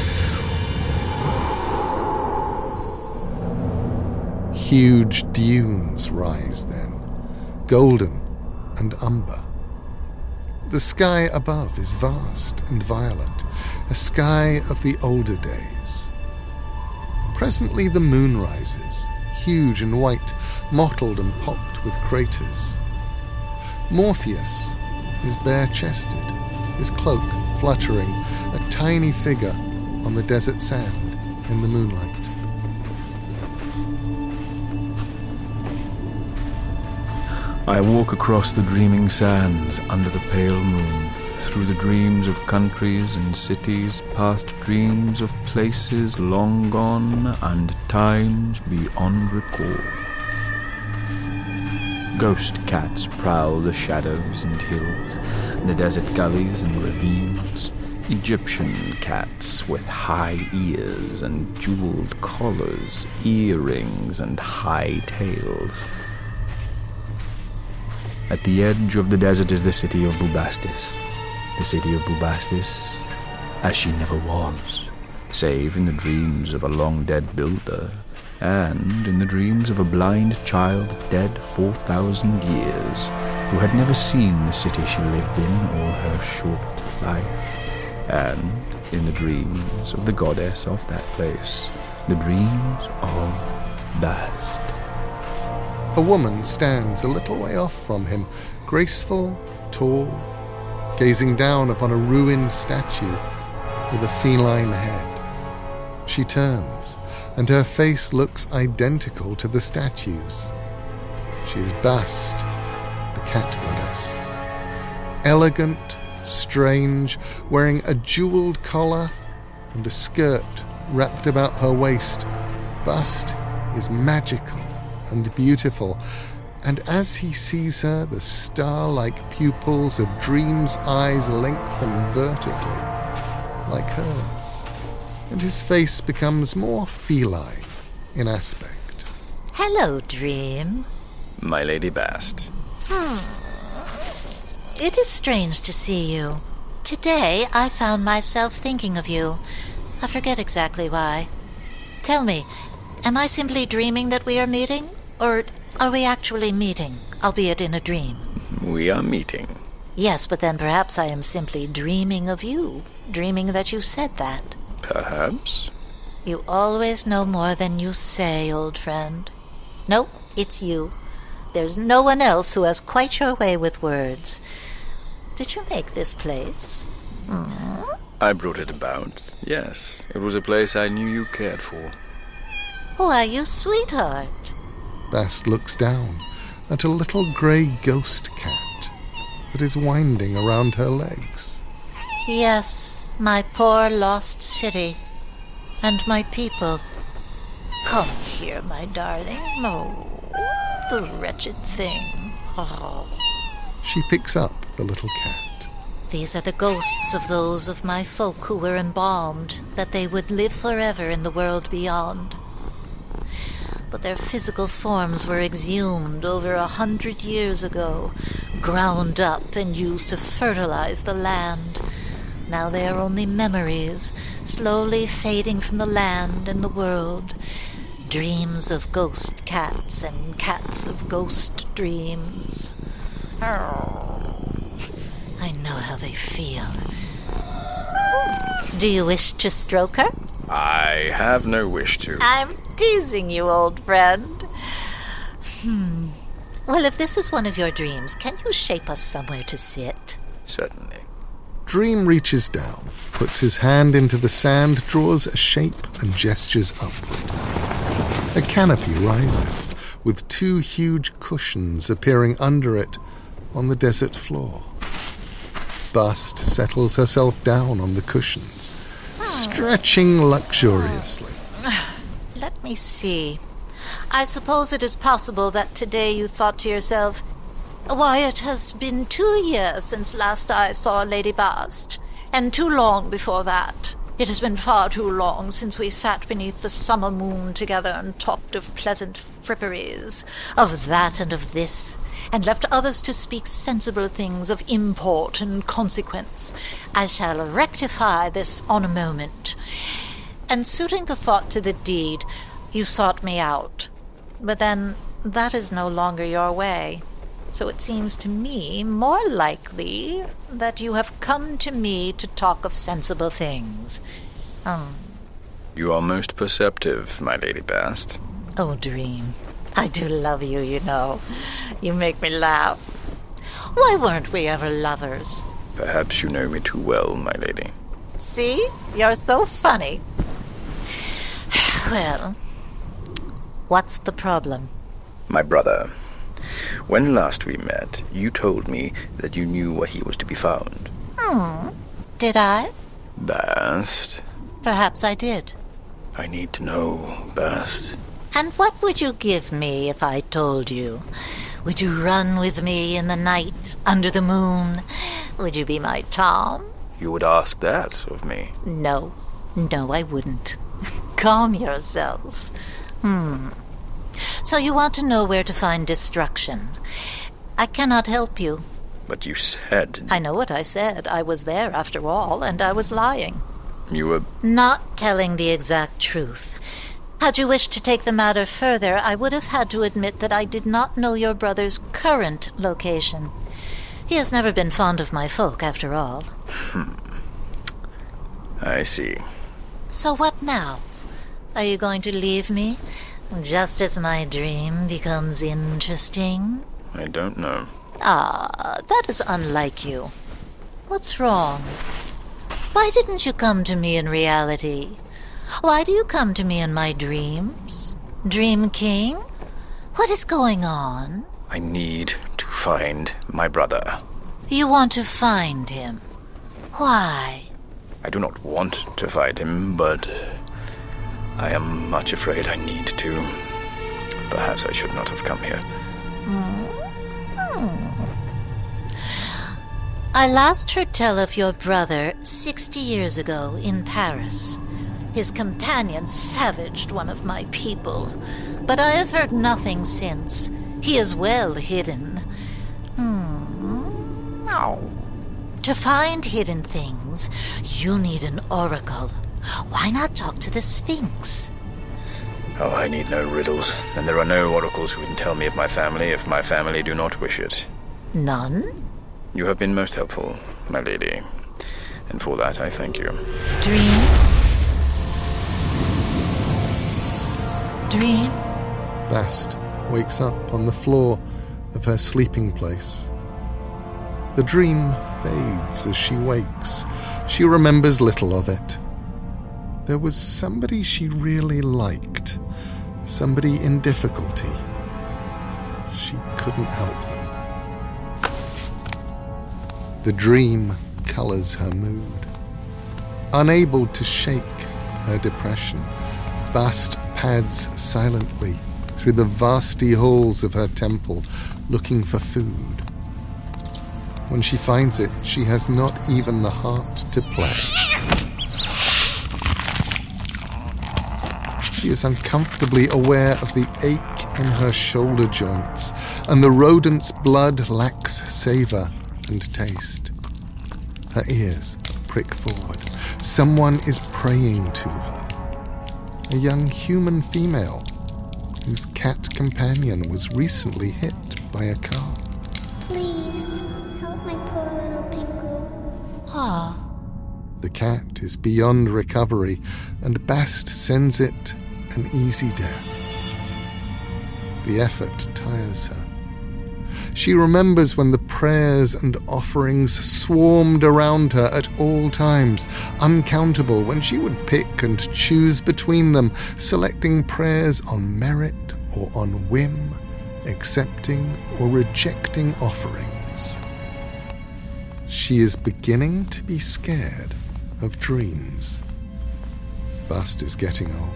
Huge dunes rise then, golden and umber. The sky above is vast and violet, a sky of the older days. Presently the moon rises, huge and white, mottled and pocked with craters. Morpheus is bare-chested, his cloak fluttering, a tiny figure on the desert sand in the moonlight. I walk across the dreaming sands under the pale moon, through the dreams of countries and cities, past dreams of places long gone and times beyond recall. Ghost cats prowl the shadows and hills, the desert gullies and ravines. Egyptian cats with high ears and jeweled collars, earrings and high tails. At the edge of the desert is the city of Bubastis. The city of Bubastis, as she never was, save in the dreams of a long-dead builder, and in the dreams of a blind child dead four thousand years, who had never seen the city she lived in all her short life, and in the dreams of the goddess of that place, the dreams of Bast. A woman stands a little way off from him, graceful, tall, gazing down upon a ruined statue with a feline head. She turns, and her face looks identical to the statue's. She is Bast, the cat goddess. Elegant, strange, wearing a jeweled collar and a skirt wrapped about her waist, Bast is magical and beautiful, and as he sees her, the star-like pupils of Dream's eyes lengthen vertically, like hers, and his face becomes more feline in aspect. Hello, Dream. My Lady Bast. Hmm. It is strange to see you. Today I found myself thinking of you. I forget exactly why. Tell me, Am I simply dreaming that we are meeting? Or are we actually meeting, albeit in a dream? We are meeting. Yes, but then perhaps I am simply dreaming of you, dreaming that you said that. Perhaps. You always know more than you say, old friend. Nope, it's you. There's no one else who has quite your way with words. Did you make this place? Mm-hmm. I brought it about, yes. It was a place I knew you cared for. Why, you sweetheart. Bast looks down at a little grey ghost cat that is winding around her legs. Yes, my poor lost city. And my people. Come here, my darling. Oh, the wretched thing. Oh. She picks up the little cat. These are the ghosts of those of my folk who were embalmed, that they would live forever in the world beyond. But their physical forms were exhumed over a hundred years ago, ground up and used to fertilize the land. Now they are only memories, slowly fading from the land and the world. Dreams of ghost cats and cats of ghost dreams. Oh, I know how they feel. Do you wish to stroke her? I have no wish to. I'm teasing you, old friend. Hmm. Well, if this is one of your dreams, can you shape us somewhere to sit? Certainly. Dream reaches down, puts his hand into the sand, draws a shape, and gestures upward. A canopy rises, with two huge cushions appearing under it on the desert floor. Bast settles herself down on the cushions, stretching luxuriously. Let me see. I suppose it is possible that today you thought to yourself, why, it has been two years since last I saw Lady Bast, and too long before that. It has been far too long since we sat beneath the summer moon together and talked of pleasant fripperies, of that and of this, and left others to speak sensible things of import and consequence. I shall rectify this on a moment. And suiting the thought to the deed, you sought me out. But then, that is no longer your way. So it seems to me more likely that you have come to me to talk of sensible things. Um. You are most perceptive, my Lady Bast. Oh, Dream. I do love you, you know. You make me laugh. Why weren't we ever lovers? Perhaps you know me too well, my lady. See? You're so funny. Well, what's the problem? My brother. When last we met, you told me that you knew where he was to be found. Hmm. Did I? Bast. Perhaps I did. I need to know, Bast. And what would you give me if I told you? Would you run with me in the night, under the moon? Would you be my Tom? You would ask that of me? No. No, I wouldn't. Calm yourself. Hmm. So you want to know where to find destruction. I cannot help you. But you said... I know what I said. I was there, after all, and I was lying. You were... Not telling the exact truth. Had you wished to take the matter further, I would have had to admit that I did not know your brother's current location. He has never been fond of my folk, after all. Hmm. I see. So what now? Are you going to leave me? Just as my dream becomes interesting? I don't know. Ah, that is unlike you. What's wrong? Why didn't you come to me in reality? Why do you come to me in my dreams? Dream King? What is going on? I need to find my brother. You want to find him? Why? I do not want to find him, but I am much afraid I need to. Perhaps I should not have come here. Mm-hmm. I last heard tell of your brother sixty years ago in Paris. His companion savaged one of my people, but I have heard nothing since. He is well hidden. Hmm. Oh. To find hidden things, you need an oracle. Why not talk to the Sphinx? Oh, I need no riddles, and there are no oracles who can tell me of my family if my family do not wish it. None? You have been most helpful, my lady, and for that I thank you. Dream? Dream? Bast wakes up on the floor of her sleeping place. The dream fades as she wakes. She remembers little of it. There was somebody she really liked, somebody in difficulty. She couldn't help them. The dream colors her mood. Unable to shake her depression, Bast pads silently through the vasty halls of her temple, looking for food. When she finds it, she has not even the heart to play. She is uncomfortably aware of the ache in her shoulder joints, and the rodent's blood lacks savour and taste. Her ears prick forward. Someone is praying to her. A young human female whose cat companion was recently hit by a car. Please, help my poor little Pingu. Ah. The cat is beyond recovery, and Bast sends it an easy death. The effort tires her. She remembers when the prayers and offerings swarmed around her at all times, uncountable, when she would pick and choose between them, selecting prayers on merit or on whim, accepting or rejecting offerings. She is beginning to be scared of dreams. Bast is getting old.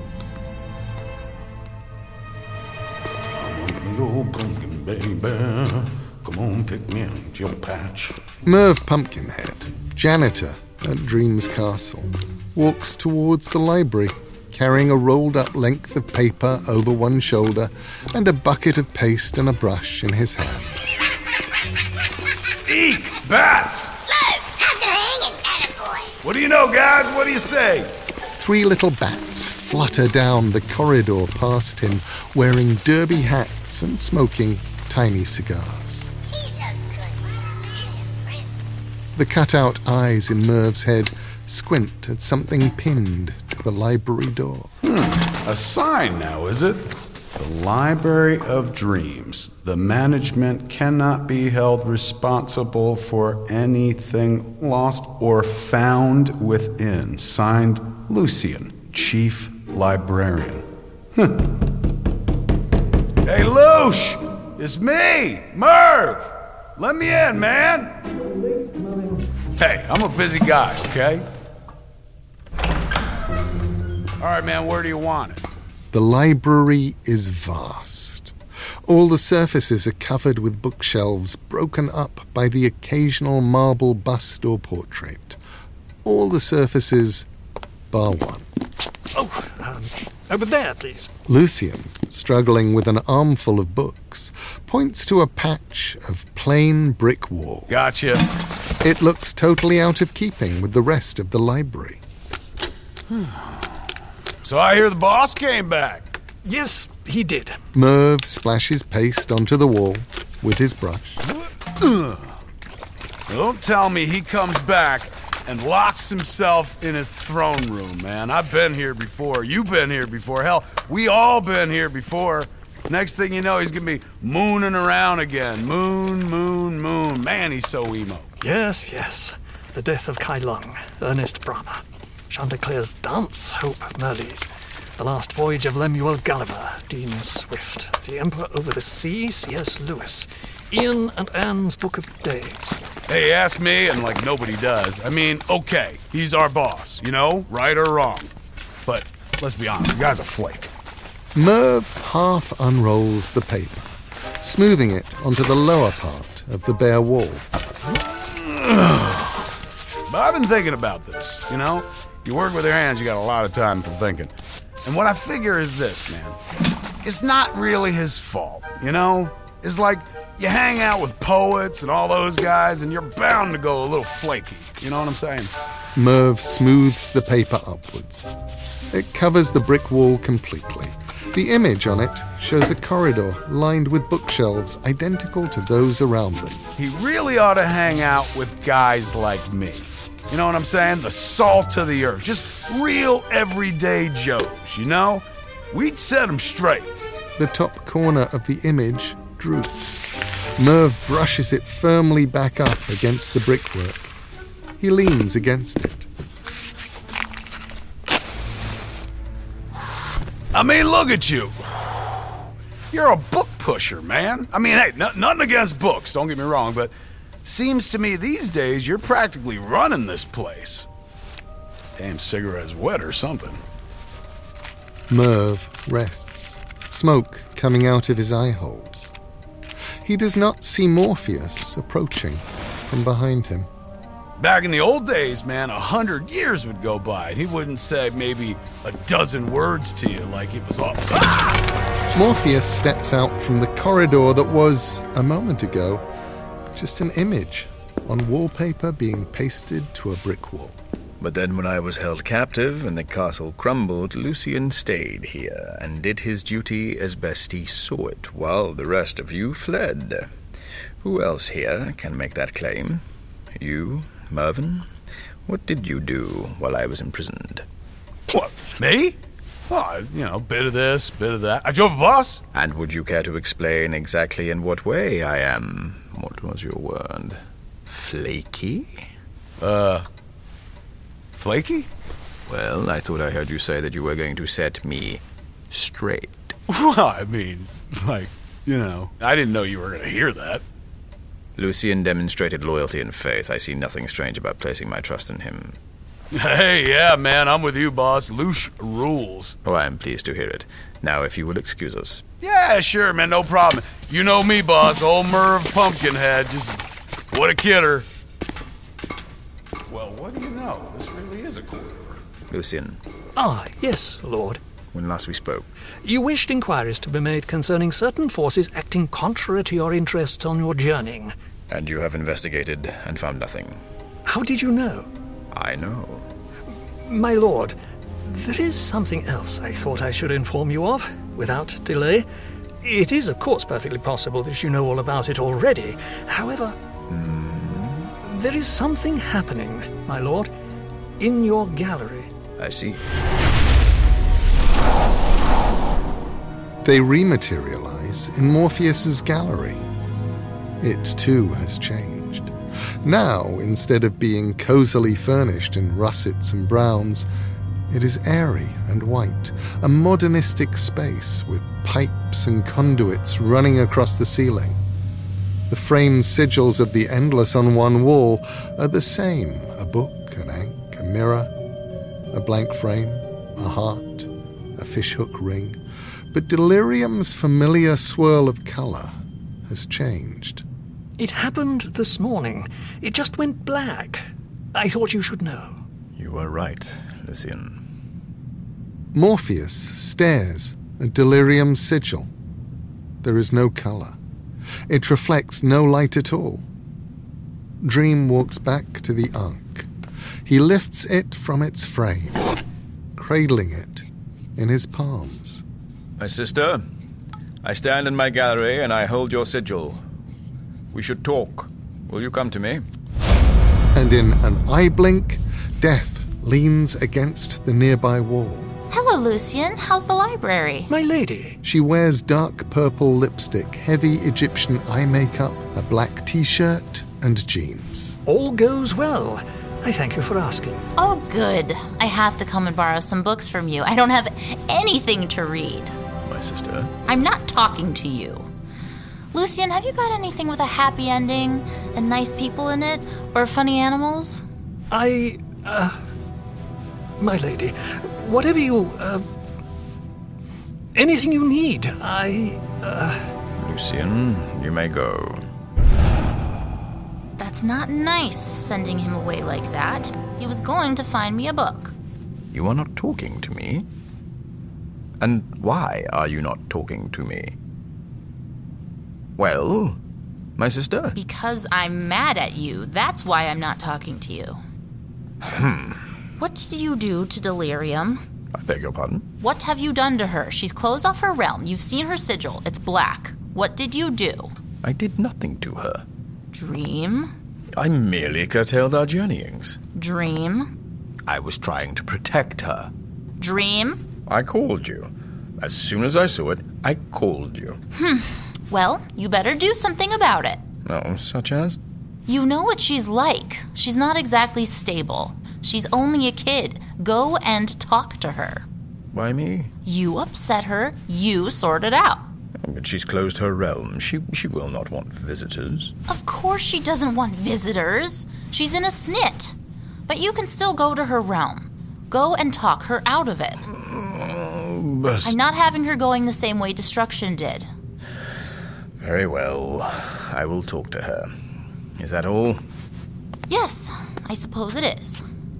Old pumpkin baby, come on, pick me up your patch. Merv Pumpkinhead, janitor at Dreams Castle, walks towards the library, carrying a rolled-up length of paper over one shoulder and a bucket of paste and a brush in his hands. Eek! Bats! What do you know, guys? What do you say? Three little bats flutter down the corridor past him, wearing derby hats and smoking tiny cigars. The cutout eyes in Merv's head squint at something pinned to the library door. Hmm, a sign now, is it? The Library of Dreams. The management cannot be held responsible for anything lost or found within. Signed, Lucian, Chief Librarian. Huh. Hey, Lush! It's me, Merv! Let me in, man! Hey, I'm a busy guy, okay? All right, man, where do you want it? The library is vast. All the surfaces are covered with bookshelves broken up by the occasional marble bust or portrait. All the surfaces bar one. Oh, um, over there, please. Lucian, struggling with an armful of books, points to a patch of plain brick wall. Gotcha. It looks totally out of keeping with the rest of the library. So I hear the boss came back. Yes, he did. Merv splashes paste onto the wall with his brush. Don't tell me he comes back and locks himself in his throne room, man. I've been here before. You've been here before. Hell, we all been here before. Next thing you know, he's gonna be mooning around again. Moon, moon, moon. Man, he's so emo. Yes, yes. The death of Kai Lung, Ernest Brahma, Chanticleer's Dance, Hope Merlis, The Last Voyage of Lemuel Gulliver, Dean Swift, The Emperor Over the Sea, C S Lewis, Ian and Anne's Book of Days. Hey, ask me, and like nobody does. I mean, okay, he's our boss, you know, right or wrong. But let's be honest, the guy's a flake. Merv half unrolls the paper, smoothing it onto the lower part of the bare wall. But I've been thinking about this, you know? You work with your hands, you got a lot of time for thinking. And what I figure is this, man. It's not really his fault, you know? It's like you hang out with poets and all those guys, and you're bound to go a little flaky. You know what I'm saying? Merv smooths the paper upwards. It covers the brick wall completely, The image on it shows a corridor lined with bookshelves identical to those around them. He really ought to hang out with guys like me. You know what I'm saying? The salt of the earth. Just real everyday Joes, you know? We'd set them straight. The top corner of the image droops. Merv brushes it firmly back up against the brickwork. He leans against it. I mean, look at you. You're a book pusher, man. I mean, hey, n- nothing against books, don't get me wrong, but seems to me these days you're practically running this place. Damn cigarette's wet or something. Merv rests, smoke coming out of his eye holes. He does not see Morpheus approaching from behind him. Back in the old days, man, a hundred years would go by and he wouldn't say maybe a dozen words to you like it was all... Ah! Morpheus steps out from the corridor that was, a moment ago, just an image on wallpaper being pasted to a brick wall. But then when I was held captive and the castle crumbled, Lucian stayed here and did his duty as best he saw it, while the rest of you fled. Who else here can make that claim? You, Mervyn? What did you do while I was imprisoned? What, me? Well, you know, bit of this, bit of that. I drove a bus. And would you care to explain exactly in what way I am, what was your word, flaky? Uh, flaky? Well, I thought I heard you say that you were going to set me straight. Well, I mean, like, you know, I didn't know you were going to hear that. Lucian demonstrated loyalty and faith. I see nothing strange about placing my trust in him. Hey, yeah, man, I'm with you, boss. Luce rules. Oh, I am pleased to hear it. Now, if you will excuse us. Yeah, sure, man, no problem. You know me, boss. Old Merv Pumpkinhead. Just, what a kidder. Well, what do you know? This really is a corridor. Lucian. Ah, yes, Lord. When last we spoke? You wished inquiries to be made concerning certain forces acting contrary to your interests on your journeying. And you have investigated and found nothing. How did you know? I know. My lord, there is something else I thought I should inform you of, without delay. It is, of course, perfectly possible that you know all about it already. However, mm. there is something happening, my lord, in your gallery. I see. They rematerialize in Morpheus's gallery. It, too, has changed. Now, instead of being cosily furnished in russets and browns, it is airy and white, a modernistic space with pipes and conduits running across the ceiling. The framed sigils of the Endless on one wall are the same, a book, an ink, a mirror, a blank frame, a heart, a fishhook ring. But Delirium's familiar swirl of colour has changed. It happened this morning. It just went black. I thought you should know. You are right, Lucian. Morpheus stares at Delirium's sigil. There is no colour. It reflects no light at all. Dream walks back to the Ankh. He lifts it from its frame, cradling it in his palms. My sister, I stand in my gallery and I hold your sigil. We should talk. Will you come to me? And in an eye blink, Death leans against the nearby wall. Hello, Lucian. How's the library? My lady. She wears dark purple lipstick, heavy Egyptian eye makeup, a black t-shirt, and jeans. All goes well. I thank you for asking. Oh, good. I have to come and borrow some books from you. I don't have anything to read. My sister? I'm not talking to you. Lucian, have you got anything with a happy ending and nice people in it? Or funny animals? I, uh... My lady, whatever you, uh... anything you need, I, uh... Lucian, you may go. That's not nice, sending him away like that. He was going to find me a book. You are not talking to me? And why are you not talking to me? Well, my sister? Because I'm mad at you. That's why I'm not talking to you. Hmm. What did you do to Delirium? I Beg your pardon? What have you done to her? She's closed off her realm. You've seen her sigil. It's black. What did you do? I did nothing to her. Dream? I merely curtailed our journeyings. Dream? I was trying to protect her. Dream? I called you. As soon as I saw it, I called you. Hmm. Well, you better do something about it. Oh, such as? You know what she's like. She's not exactly stable. She's only a kid. Go and talk to her. Why me? You upset her. You sort it out. But she's closed her realm. She she will not want visitors. Of course she doesn't want visitors. She's in a snit. But you can still go to her realm. Go and talk her out of it. But... I'm not having her going the same way Destruction did. Very well. I will talk to her. Is that all? Yes, I suppose it is.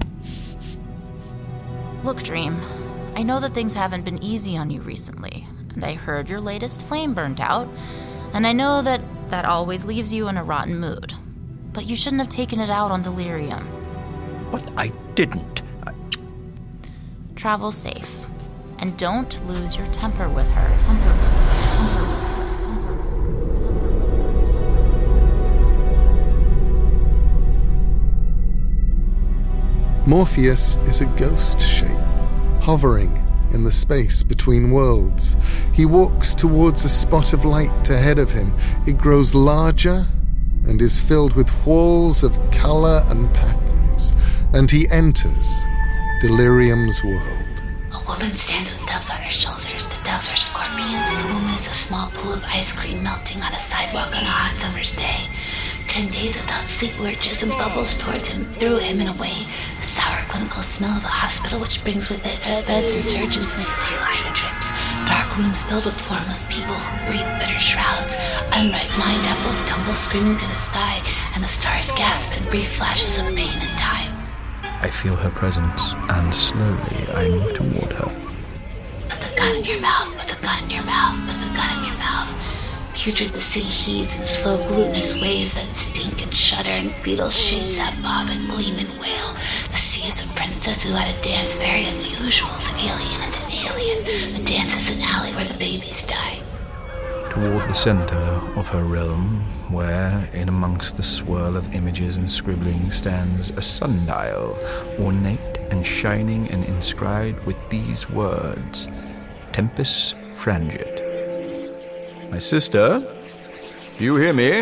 Look, Dream, I know that things haven't been easy on you recently, and I heard your latest flame burnt out, and I know that that always leaves you in a rotten mood. But you shouldn't have taken it out on Delirium. What? I didn't. I... Travel safe, and don't lose your temper with her. Temper with her. Temper with her. Morpheus is a ghost shape, hovering in the space between worlds. He walks towards a spot of light ahead of him. It grows larger and is filled with walls of color and patterns, and he enters Delirium's world. A woman stands with doves on her shoulders. The doves are scorpions. The woman is a small pool of ice cream melting on a sidewalk on a hot summer's day. Ten days without sleep lurches and bubbles towards him, through him and away. The sour clinical smell of a hospital which brings with it beds and surgeons and saline drips. Dark rooms filled with formless people who breathe bitter shrouds. Unripe mind apples tumble screaming to the sky, and the stars gasp in brief flashes of pain and time. I feel her presence, and slowly I move toward her. Put the gun in your mouth, put the gun in your mouth, put the gun in your mouth. Putrid the sea heaves in slow glutinous waves that stink and shudder, and beetle shades that bob and gleam and wail. The sea is a princess who had a dance very unusual. The alien is an alien. The dance is an alley where the babies die. Toward the center of her realm, where, in amongst the swirl of images and scribbling, stands a sundial, ornate and shining and inscribed with these words, Tempus Frangit. My sister, do you hear me?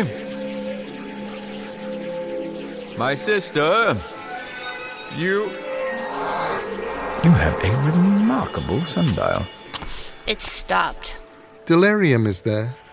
My sister, you... You have a remarkable sundial. It's stopped. Delirium is there,